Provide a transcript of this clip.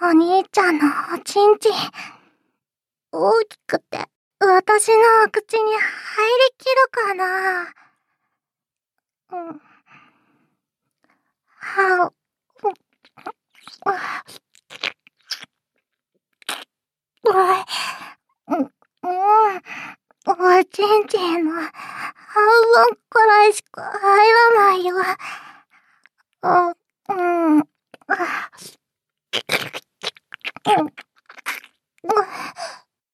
お兄ちゃんのおちんちん、大きくて、私のお口に入りきるかな。はおちんちんの半分くらいしか入らないよ。